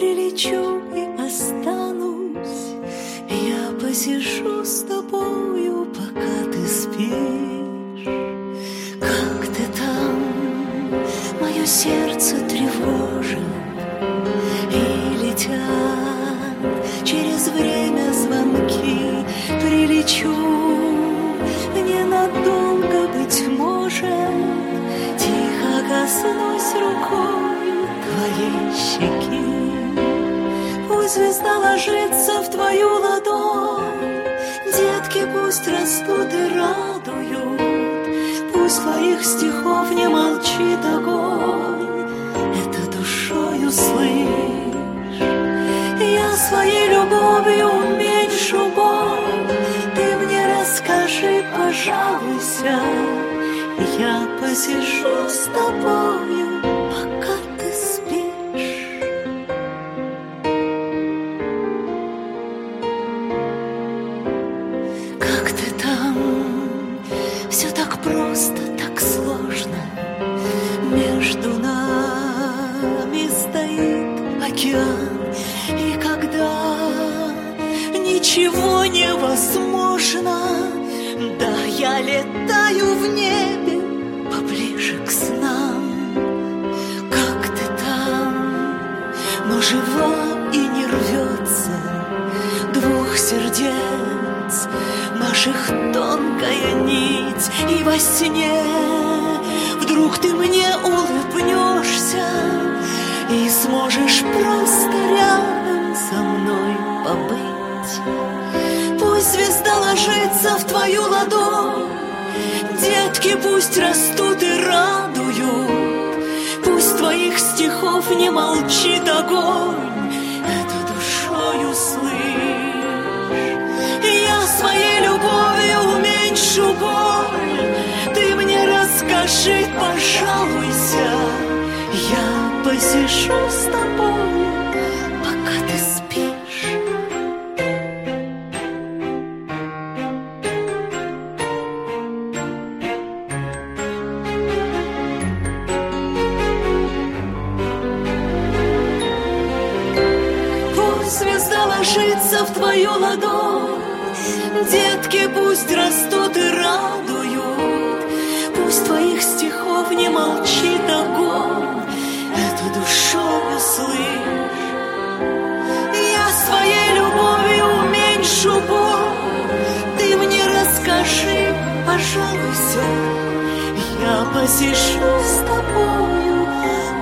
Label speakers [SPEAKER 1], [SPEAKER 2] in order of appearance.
[SPEAKER 1] прилечу и останусь. Я посижу с тобою, пока ты спишь. Как ты там, мое сердце тревожит, и летят через время звонки. Прилечу ненадолго, быть может, тихо коснусь рукою твоей щеки. Пусть звезда ложится в твою ладонь, детки пусть растут и радуют. Пусть твоих стихов не молчит огонь, это душою слышь. Я своей любовью уменьшу боль, ты мне расскажи, пожалуйся. Я посижу с тобою, пока ты спишь. Как ты там? Все так просто, так сложно. Между нами стоит океан. И когда ничего невозможно, да, я летаю в небе поближе к снам. Как ты там, но жива и не рвется двух сердец наших тонкая нить. И во сне вдруг ты мне улыбнешься и сможешь просто рядом со мной побыть. Пусть звезда ложится в твою ладонь, детки пусть растут и радуют. Пусть твоих стихов не молчит огонь, это душою слышь. Я своей любовью уменьшу боль, ты мне расскажи, пожалуйся. Я посижу с тобой, пока ты спишь. Пусть звезда ложится в твою ладонь, детки пусть растут и радуют. Пусть твоих стихов не молчит огонь, это душою слышь. Я своей любовью уменьшу боль, ты мне расскажи, пожалуйся. Я посижу с тобою,